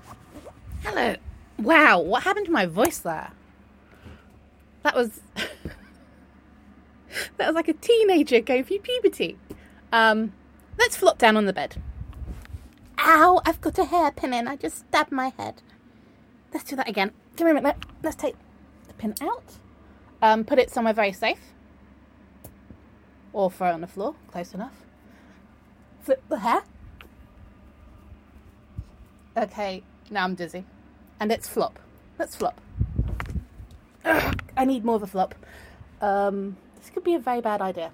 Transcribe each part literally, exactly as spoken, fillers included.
Hello. Wow, what happened to my voice there? That was... that was like a teenager going through puberty. Um, let's flop down on the bed. Ow, I've got a hairpin in. I just stabbed my head. Let's do that again. Give me a minute. Let's take the pin out. Um, put it somewhere very safe. Or throw it on the floor. Close enough. Flip the hair. Okay, now I'm dizzy. And let's flop. Let's flop. Ugh, I need more of a flop. Um, this could be a very bad idea.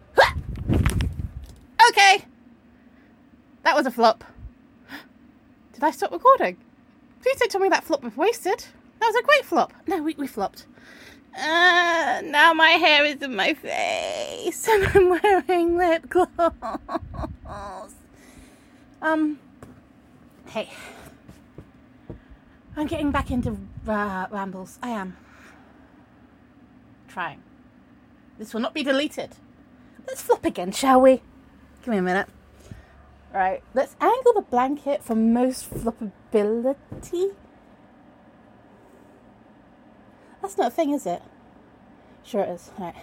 Okay. That was a flop. Did I stop recording? Please don't tell me that flop was wasted. That was a great flop. No, we, we flopped. Uh, now my hair is in my face and I'm wearing lip gloss. Um, hey. I'm getting back into uh, rambles. I am. Trying. This will not be deleted. Let's flop again, shall we? Give me a minute. Right, let's angle the blanket for most floppability. That's not a thing, is it? Sure it is. Alright.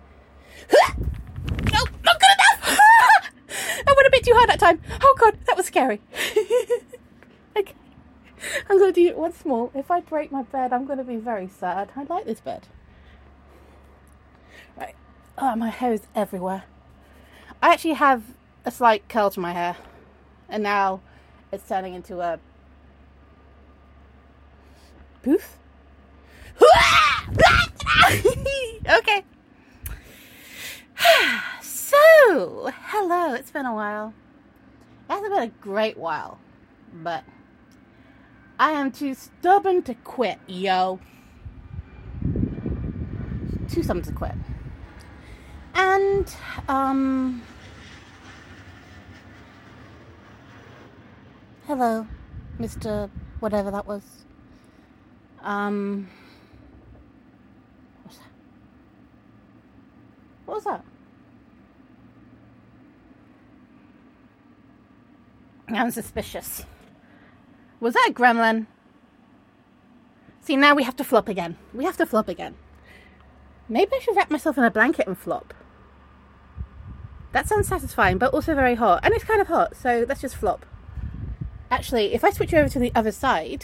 No, not good enough! I went a bit too hard that time. Oh god, that was scary. Okay. I'm going to do it once more. If I break my bed, I'm going to be very sad. I like this bed. Right. Oh, my hair is everywhere. I actually have a slight curl to my hair. And now it's turning into a poof. Okay. So, hello. It's been a while. It hasn't been a great while. But I am too stubborn to quit, yo. Too stubborn to quit. And, um... hello, Mister whatever that was. Um... What's that? What was that? I'm suspicious. Was that a gremlin? See, now we have to flop again. We have to flop again. Maybe I should wrap myself in a blanket and flop. That sounds satisfying, but also very hot. And it's kind of hot, so let's just flop. Actually, if I switch over to the other side...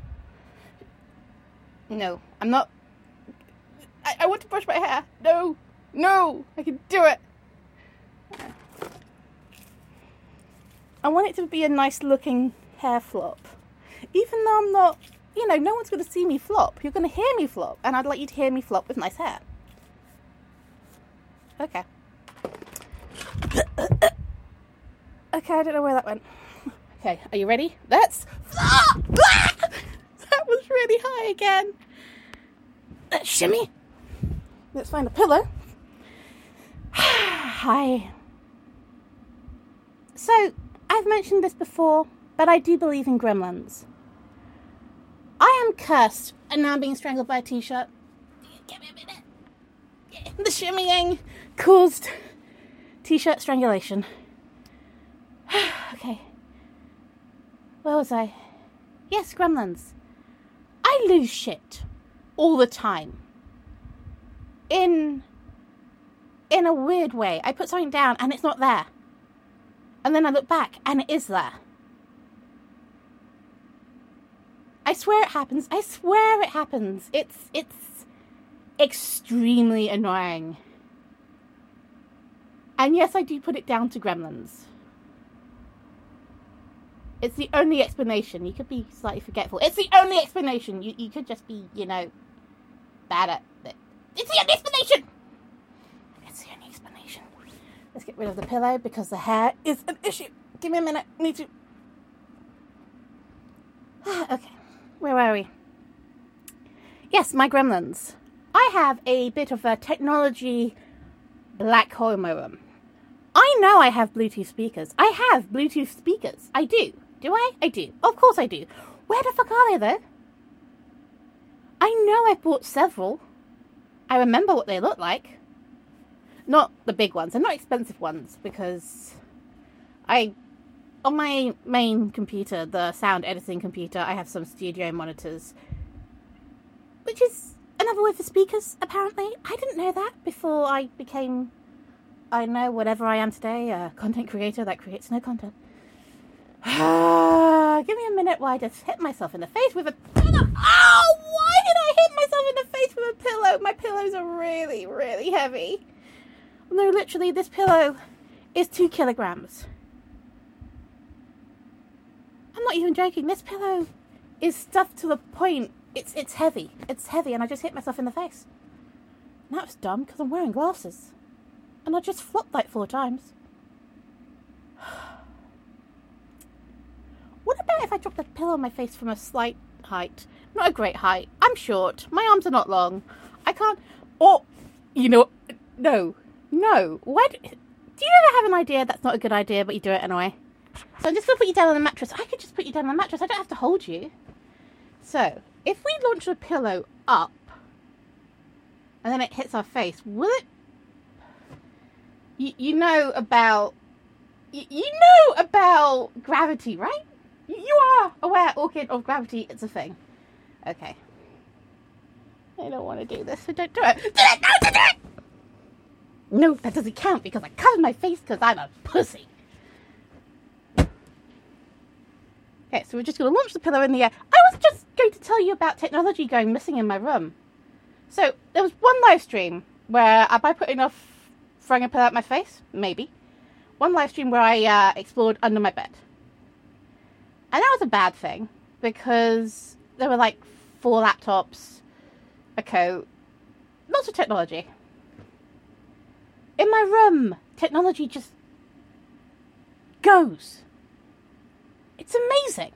No, I'm not... I, I want to brush my hair. No, no, I can do it. I want it to be a nice looking hair flop. Even though I'm not, you know, no one's going to see me flop. You're going to hear me flop. And I'd like you to hear me flop with nice hair. Okay. Okay, I don't know where that went. Okay, are you ready? Let's flop! That was really high again. Let's shimmy. Let's find a pillow. Hi. So, I've mentioned this before, but I do believe in gremlins. I am cursed, and now I'm being strangled by a t-shirt. Give me a minute. Yeah. The shimmying caused t-shirt strangulation. Okay. Where was I? Yes, gremlins. I lose shit all the time. In in a weird way. I put something down and it's not there. And then I look back and it is there. I swear it happens. I swear it happens. It's it's extremely annoying. And yes, I do put it down to gremlins. It's the only explanation. You could be slightly forgetful. It's the only explanation. You you could just be, you know, bad at it. It's the only explanation! It's the only explanation. Let's get rid of the pillow because the hair is an issue. Give me a minute. Need to... Okay. Where were we? Yes, my gremlins. I have a bit of a technology black hole in my room. I know I have Bluetooth speakers. I have Bluetooth speakers. I do. Do I? I do. Of course I do. Where the fuck are they, though? I know I bought several. I remember what they look like. Not the big ones. They're not expensive ones because I on my main computer, the sound editing computer, I have some studio monitors, which is another word for speakers, apparently. I didn't know that before I became, I know, whatever I am today, a content creator that creates no content. Give me a minute while I just hit myself in the face with a pillow. Oh, why did I hit myself in the face with a pillow? My pillows are really, really heavy. No, literally, this pillow is two kilograms. I'm not even joking. This pillow is stuffed to the point. It's it's heavy. It's heavy, and I just hit myself in the face. And that was dumb because I'm wearing glasses, and I just flopped like four times. What about if I dropped the pillow on my face from a slight height? Not a great height. I'm short. My arms are not long. I can't. Or, you know, no, no. Why? Do, do you ever have an idea that's not a good idea, but you do it anyway? So I'm just going to put you down on the mattress. I could just put you down on the mattress. I don't have to hold you. So, if we launch the pillow up, and then it hits our face, will it... You, you know about... You, you know about gravity, right? You, you are aware, Orchid, of gravity. It's a thing. Okay. I don't want to do this, so don't do it. Do it! No, do it! No, that doesn't count because I covered my face because I'm a pussy. Okay, so we're just going to launch the pillow in the air. I was just going to tell you about technology going missing in my room. So, there was one live stream where, am I putting off throwing a pillow at my face? Maybe. One live stream where I uh, explored under my bed. And that was a bad thing, because there were like four laptops, a coat, lots of technology. In my room, technology just goes. It's amazing.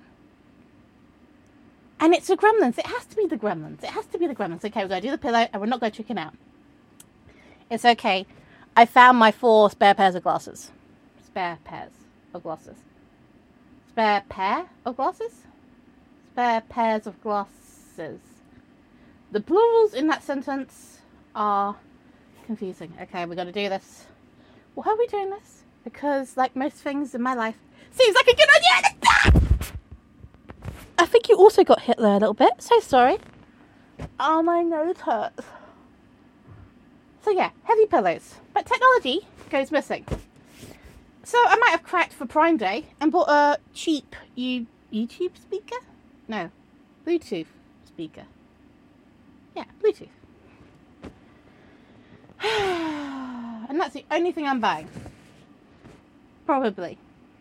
And it's the Gremlins. It has to be the Gremlins. It has to be the Gremlins. Okay, we're going to do the pillow and we're not going to chicken out. It's okay. I found my four spare pairs of glasses. Spare pairs of glasses. Spare pair of glasses? Spare pairs of glasses. The plurals in that sentence are confusing. Okay, we're going to do this. Why are we doing this? Because, like most things in my life, seems like a good idea. I think you also got hit there a little bit. So sorry. Oh, my nose hurts. So yeah, heavy pillows. But technology goes missing. So I might have cracked for Prime Day and bought a cheap U- YouTube speaker? No, Bluetooth speaker. Yeah, Bluetooth. And that's the only thing I'm buying. Probably.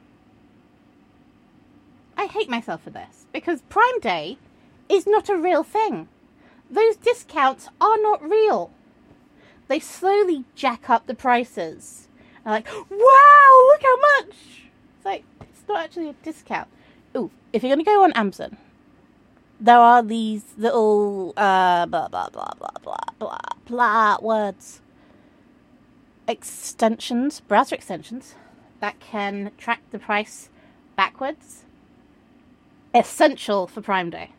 I hate myself for this, because Prime Day is not a real thing. Those discounts are not real. They slowly jack up the prices. And like, wow, look how much! It's like, it's not actually a discount. Ooh, if you're going to go on Amazon, there are these little, uh, blah, blah, blah, blah, blah, blah, blah, words. Extensions, browser extensions, that can track the price backwards. Essential for Prime Day.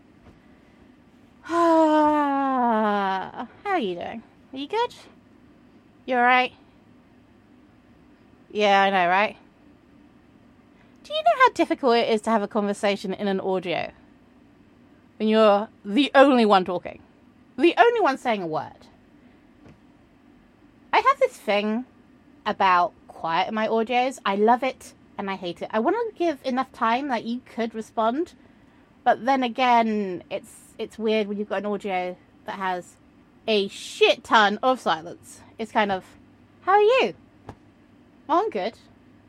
How are you doing? Are you good? You alright? Yeah, I know, right? Do you know how difficult it is to have a conversation in an audio? When you're the only one talking. The only one saying a word. I have this thing about quiet in my audios. I love it and I hate it. I want to give enough time that you could respond. But then again, it's it's weird when you've got an audio that has a shit ton of silence. It's kind of, how are you? Oh, I'm good.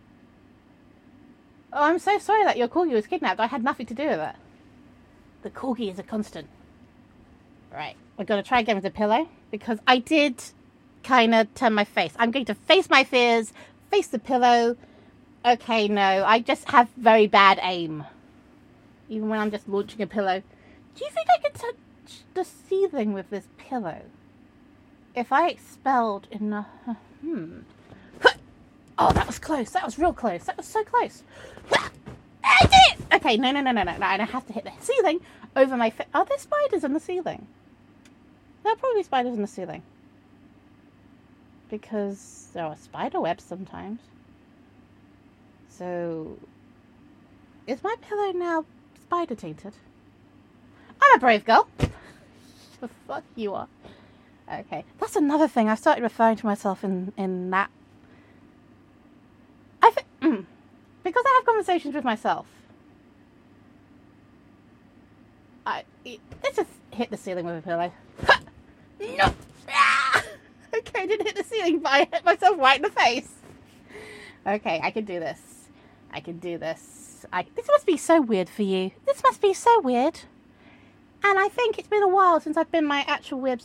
Oh, I'm so sorry that your corgi was kidnapped. I had nothing to do with it. The corgi is a constant. Right, we're going to try again with the pillow, because I did kind of turn my face. I'm going to face my fears, face the pillow. Okay, no, I just have very bad aim. Even when I'm just launching a pillow. Do you think I could touch the ceiling with this pillow? If I expelled in a... Hmm. Oh, that was close. That was real close. That was so close. I did it! Okay, no, no, no, no, no. no. And I have to hit the ceiling over my... Fi- Are there spiders in the ceiling? There are probably spiders in the ceiling. Because there are spider webs sometimes. So... Is my pillow now spider tainted? I'm a brave girl. The fuck you are. Okay, that's another thing. I've started referring to myself in, in that. I th- mm, because I have conversations with myself. I let's just hit the ceiling with a pillow. Ha! No. Ah! Okay, I didn't hit the ceiling, but I hit myself right in the face. Okay, I can do this. I can do this. I. This must be so weird for you. This must be so weird. And I think it's been a while since I've been my actual weird,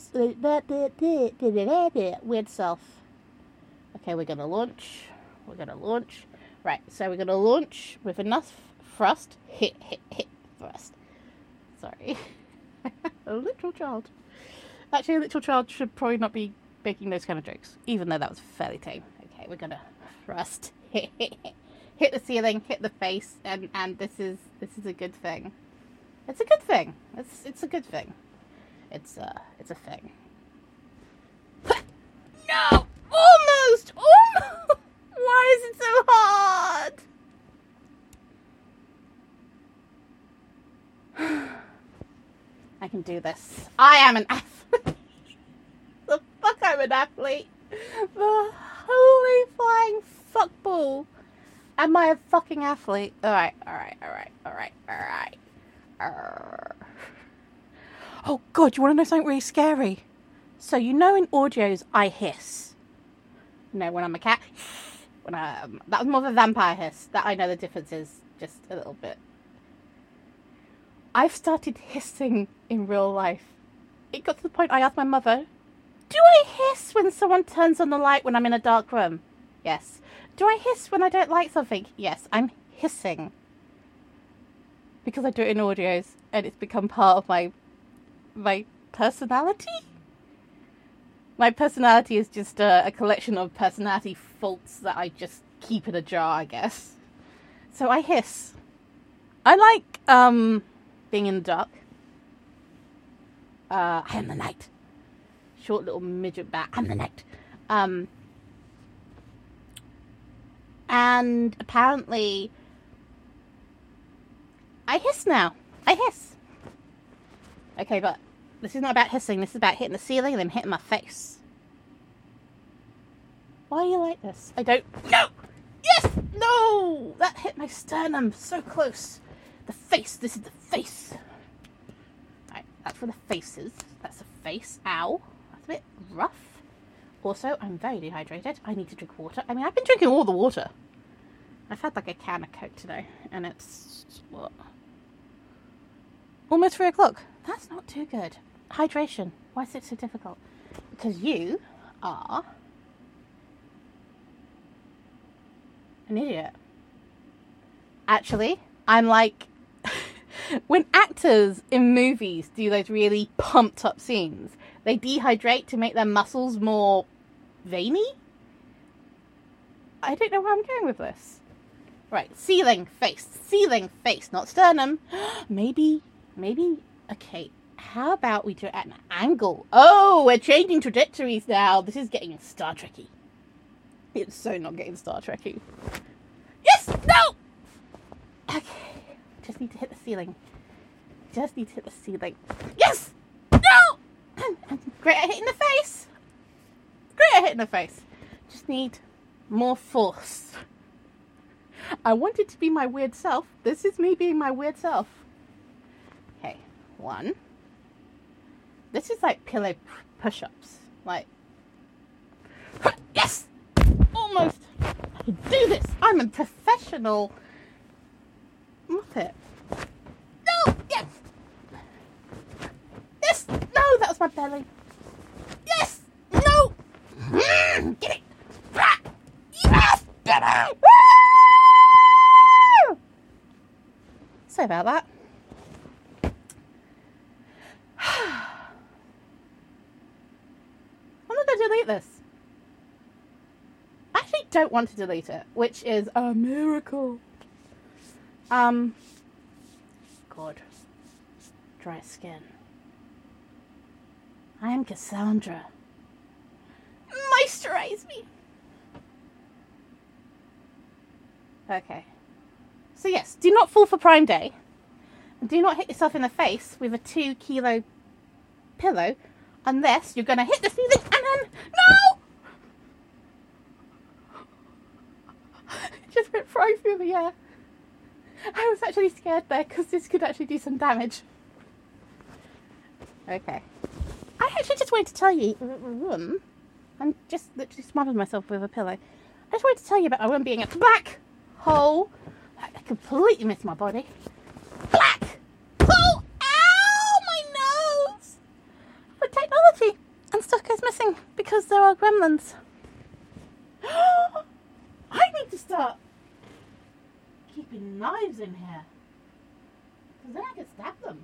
weird self. Okay, we're going to launch. We're going to launch. Right, so we're going to launch with enough thrust. Hit, hit, hit, thrust. Sorry. A little child. Actually, a little child should probably not be making those kind of jokes, even though that was fairly tame. Okay, we're going to thrust. Hit, hit, hit. Hit the ceiling, hit the face, and, and this is this is a good thing. It's a good thing. It's it's a good thing. It's uh it's a thing. No! Almost! Almost! Why is it so hard? I can do this. I am an athlete. The fuck I'm an athlete. The holy flying fuckball. Am I a fucking athlete? Alright, alright, alright, alright, alright. Arr. Oh god, you want to know something really scary? So you know in audios I hiss. You know, when I'm a cat, when I um, that was more of a vampire hiss. That I know the difference is just a little bit. I've started hissing in real life. It got to the point I asked my mother, do I hiss when someone turns on the light when I'm in a dark room? Yes. Do I hiss when I don't like something? Yes, I'm hissing. Because I do it in audios, and it's become part of my my personality. My personality is just a, a collection of personality faults that I just keep in a jar, I guess. So I hiss. I like um being in the dark. Uh, I am the night. Short little midget bat. I'm the night. Um, and apparently. I hiss now. I hiss. Okay, but this is not about hissing. This is about hitting the ceiling and then hitting my face. Why are you like this? I don't... No! Yes! No! That hit my sternum. So close. The face. This is the face. Right, that's for the faces. That's the face. Ow. That's a bit rough. Also, I'm very dehydrated. I need to drink water. I mean, I've been drinking all the water. I've had like a can of Coke today. And it's... what? Almost three o'clock. That's not too good. Hydration. Why is it so difficult? Because you are an idiot. Actually, I'm like... when actors in movies do those really pumped up scenes, they dehydrate to make their muscles more veiny? I don't know where I'm going with this. Right, ceiling, face. Ceiling, face, not sternum. Maybe... Maybe, okay, how about we do it at an angle? Oh, we're changing trajectories now. This is getting Star Trek-y. It's so not getting Star Trek-y. Yes! No! Okay, just need to hit the ceiling. Just need to hit the ceiling. Yes! No! Great at hitting the face. Great at hitting the face. Just need more force. I want it to be my weird self. This is me being my weird self. Okay, one. This is like pillow push-ups. Like, yes! Almost. I can do this. I'm a professional Muppet. No! Yes! Yes! No, that was my belly. Yes! No! Get it! Yes! Belly! Sorry about that. I'm not going to delete this. I actually don't want to delete it, which is a miracle. Um, God. Dry skin. I am Cassandra. Moisturize me. Okay. So yes, do not fall for Prime Day. Do not hit yourself in the face with a two kilo pillow unless you're going to hit the ceiling and then... No! It just went flying through the air. I was actually scared there because this could actually do some damage. Okay. I actually just wanted to tell you... Um, I'm just literally smothered myself with a pillow. I just wanted to tell you about my room being a black hole. I completely missed my body. Black hole! Ow! My nose! But technology and stuff goes missing because there are gremlins. I need to start keeping knives in here. Because then I can stab them.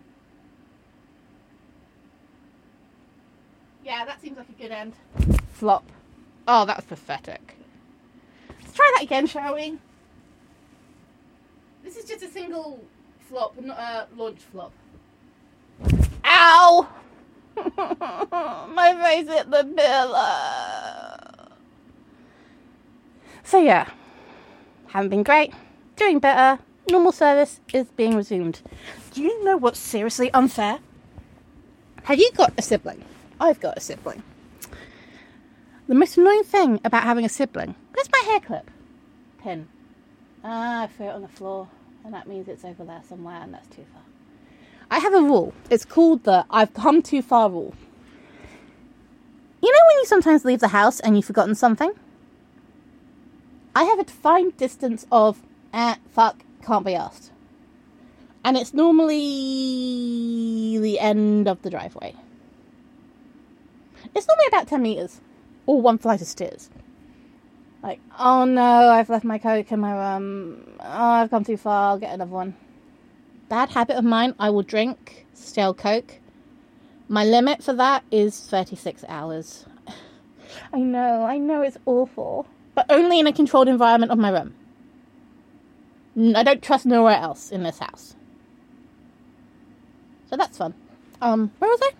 Yeah, that seems like a good end. Flop. Oh, that was pathetic. Let's try that again, shall we? This is just a single flop, not a launch flop. Ow! My face hit the pillow. So yeah, haven't been great. Doing better. Normal service is being resumed. Do you know what's seriously unfair? Have you got a sibling? I've got a sibling. The most annoying thing about having a sibling... Where's my hair clip? Pin. Ah, I threw it on the floor. And that means it's over there somewhere, and that's too far. I have a rule. It's called the I've come too far rule. You know when you sometimes leave the house and you've forgotten something? I have a defined distance of, eh, fuck, can't be asked. And it's normally the end of the driveway. It's normally about ten metres. Or one flight of stairs. Like, oh no, I've left my Coke in my room. Oh, I've come too far, I'll get another one. Bad habit of mine, I will drink stale Coke. My limit for that is thirty-six hours. I know, I know it's awful. But only in a controlled environment of my room. I don't trust nowhere else in this house. So that's fun. Um, where was I?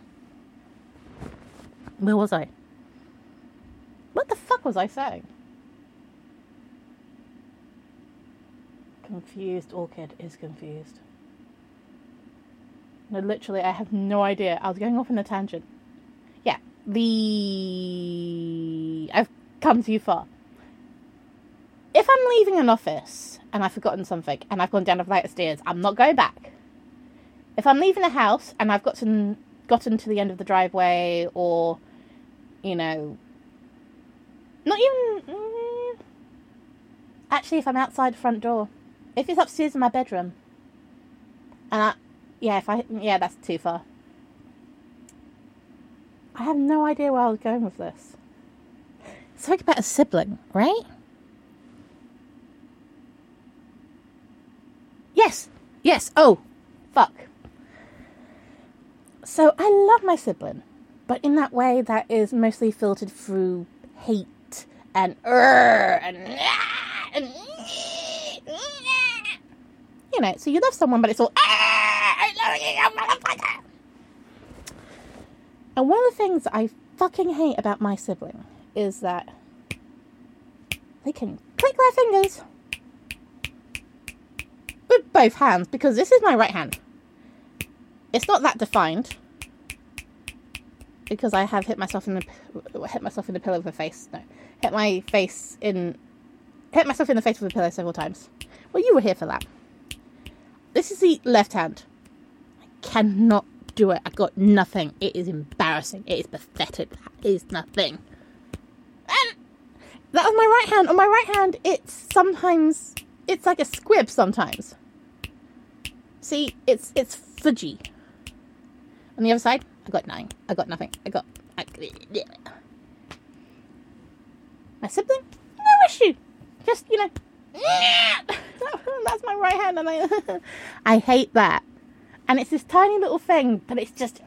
Where was I? What the fuck was I saying? Confused orchid is confused. No, literally, I have no idea. I was going off on a tangent. Yeah, the... I've come too far. If I'm leaving an office and I've forgotten something and I've gone down a flight of stairs, I'm not going back. If I'm leaving a house and I've gotten, gotten to the end of the driveway or, you know... Not even... Mm, actually, if I'm outside the front door. If it's upstairs in my bedroom. And I... Yeah, if I... Yeah, that's too far. I have no idea where I was going with this. Something about a sibling, right? Yes! Yes! Oh! Fuck. So, I love my sibling. But in that way that is mostly filtered through hate. And er and, and you know, so you love someone, but it's all I love you, motherfucker. And one of the things I fucking hate about my sibling is that they can click their fingers with both hands, because this is my right hand. It's not that defined because I have hit myself in the hit myself in the pillow with a face. No. Hit my face in... Hit myself in the face with a pillow several times. Well, you were here for that. This is the left hand. I cannot do it. I've got nothing. It is embarrassing. It is pathetic. That is nothing. And that was my right hand. On my right hand, it's sometimes... It's like a squib sometimes. See, it's it's fudgy. On the other side, I got nothing. I got nothing. I got... I, yeah. My sibling? No issue. Just, you know, that's my right hand, and I, I hate that. And it's this tiny little thing, but it's just...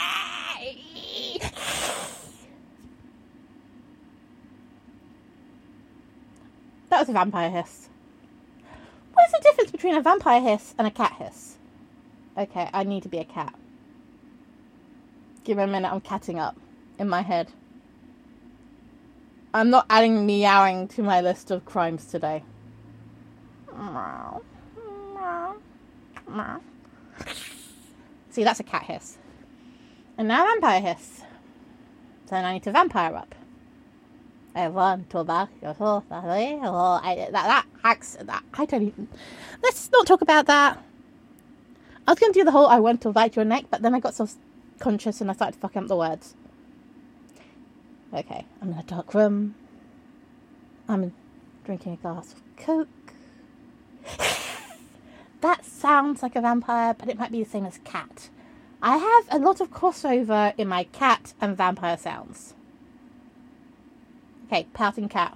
That was a vampire hiss. What is the difference between a vampire hiss and a cat hiss? Okay, I need to be a cat. Give me a minute, I'm catting up in my head. I'm not adding meowing to my list of crimes today. See, that's a cat hiss. And now vampire hiss. So then I need to vampire up. I want to back your soul. That that hacks that. I don't even. Let's not talk about that. I was going to do the whole I want to bite your neck, but then I got self-conscious and I started fucking up the words. Okay, I'm in a dark room. I'm drinking a glass of Coke. That sounds like a vampire, but it might be the same as cat. I have a lot of crossover in my cat and vampire sounds. Okay, pouting cat.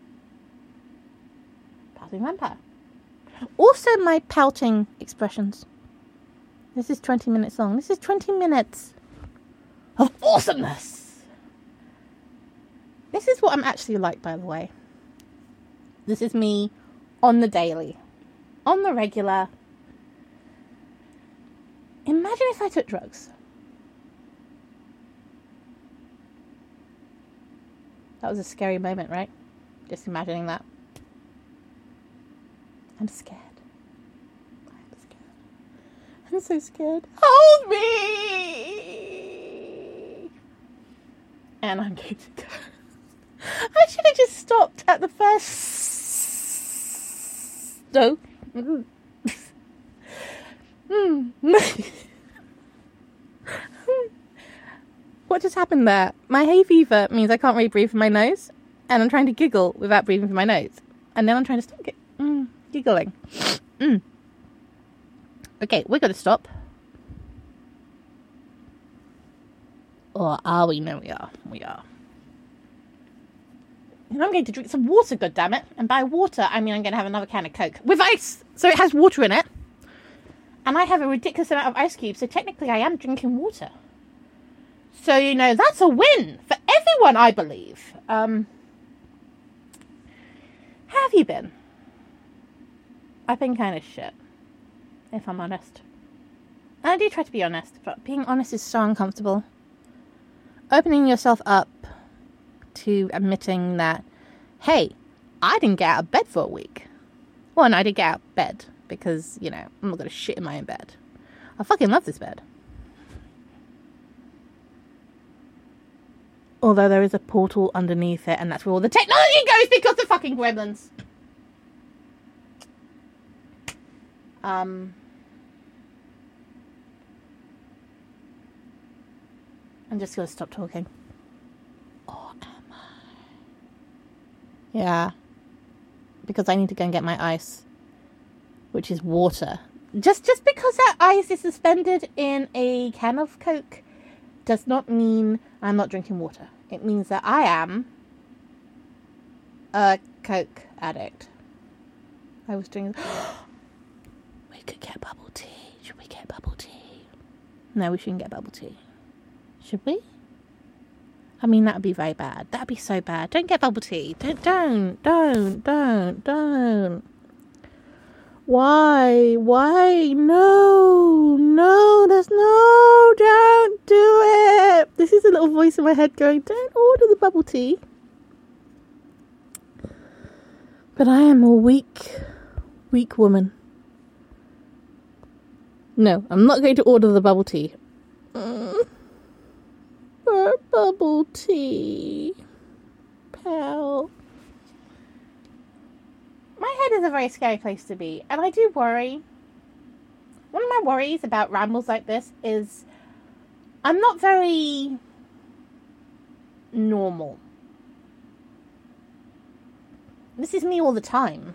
Pouting vampire. Also my pouting expressions. This is twenty minutes long. This is twenty minutes of awesomeness. This is what I'm actually like, by the way. This is me on the daily. On the regular. Imagine if I took drugs. That was a scary moment, right? Just imagining that. I'm scared. I'm scared. I'm so scared. Hold me! And I'm going to go. I should have just stopped at the first... No. Mm. Mm. What just happened there? My hay fever means I can't really breathe from my nose, and I'm trying to giggle without breathing from my nose, and then I'm trying to stop it, mm, giggling. Mm. Okay, we're going to stop. Or are we? No, we are. We are. And I'm going to drink some water, goddammit. And by water, I mean I'm going to have another can of Coke. With ice! So it has water in it. And I have a ridiculous amount of ice cubes, so technically I am drinking water. So, you know, that's a win for everyone, I believe. Um, how have you been? I've been kind of shit, if I'm honest. And I do try to be honest, but being honest is so uncomfortable. Opening yourself up to admitting that, hey, I didn't get out of bed for a week. Well, and I did get out of bed because, you know, I'm not going to shit in my own bed. I fucking love this bed. Although there is a portal underneath it, and that's where all the technology goes because of fucking gremlins. Um, I'm just going to stop talking. Or am I? Yeah. Because I need to go and get my ice. Which is water. Just, just because that ice is suspended in a can of Coke does not mean I'm not drinking water. It means that I am a Coke addict. I was doing... We could get bubble tea. Should we get bubble tea? No, we shouldn't get bubble tea. Should we? I mean, that would be very bad. That would be so bad. Don't get bubble tea. Don't, don't, don't, don't, don't. Why? Why? No, no, there's no, don't do it. This is a little voice in my head going, don't order the bubble tea. But I am a weak, weak woman. No, I'm not going to order the bubble tea. Mm. For bubble tea, pal. My head is a very scary place to be, and I do worry. One of my worries about rambles like this is I'm not very normal. This is me all the time.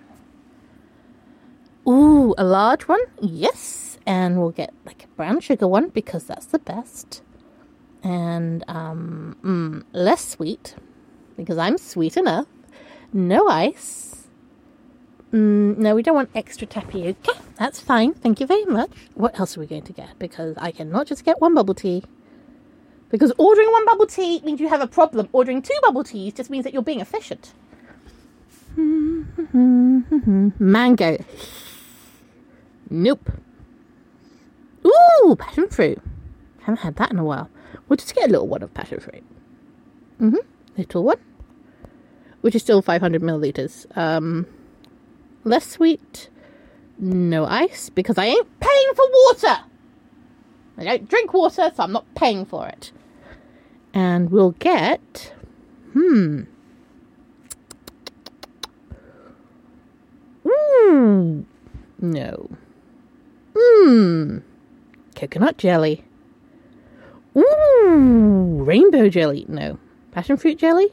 Ooh, a large one? Yes. And we'll get like a brown sugar one because that's the best. And um, mm, less sweet because I'm sweet enough. No ice. Mm, no, we don't want extra tapioca. That's fine. Thank you very much. What else are we going to get? Because I cannot just get one bubble tea. Because ordering one bubble tea means you have a problem. Ordering two bubble teas just means that you're being efficient. Mango. Nope. Ooh, passion fruit. Haven't had that in a while. We'll just get a little one of passion fruit. Mm-hmm. Little one. Which is still five hundred milliliters. Um... Less sweet, no ice, because I ain't paying paying for water. I don't drink water, so I'm not paying for it. And we'll get... Hmm. Mmm. No. Mmm. Coconut jelly. Ooh. Rainbow jelly. No. Passion fruit jelly?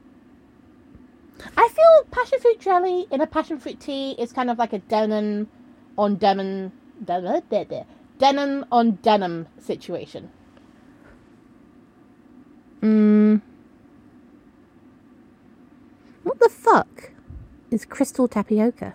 I feel passion fruit jelly in a passion fruit tea is kind of like a denim on denim... Denim on denim situation. Mm. What the fuck is crystal tapioca?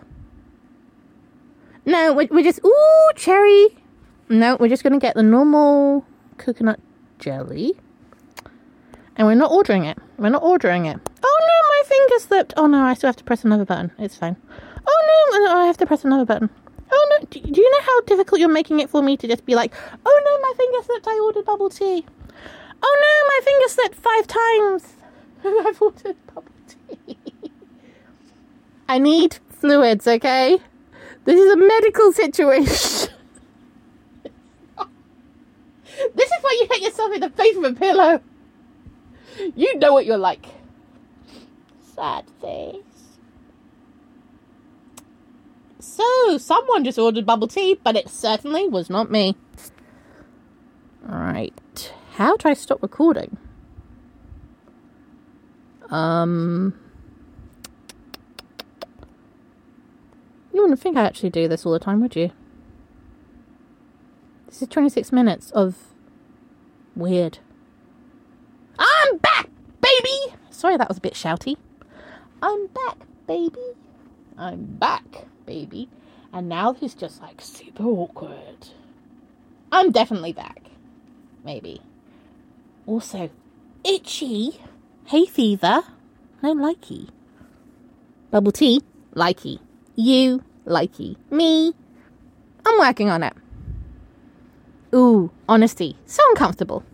No, we're, we're just... Ooh, cherry. No, we're just going to get the normal coconut jelly. And we're not ordering it. We're not ordering it. Oh no, my finger slipped. Oh no, I still have to press another button. It's fine. Oh no, no I have to press another button. Oh no, do, do you know how difficult you're making it for me to just be like, oh no, my finger slipped, I ordered bubble tea. Oh no, my finger slipped five times. I've ordered bubble tea. I need fluids, okay? This is a medical situation. This is why you hit yourself in the face with a pillow. You know what you're like. Sad face. So, someone just ordered bubble tea, but it certainly was not me. Alright. How do I stop recording? Um... You wouldn't think I actually do this all the time, would you? This is twenty-six minutes of weird. I'm back, baby! Sorry, that was a bit shouty. I'm back, baby. I'm back, baby. And now this is just like super awkward. I'm definitely back. Maybe. Also, itchy. Hay fever. No likey. Bubble tea. Likey. You. Likey. Me. I'm working on it. Ooh, honesty. So uncomfortable.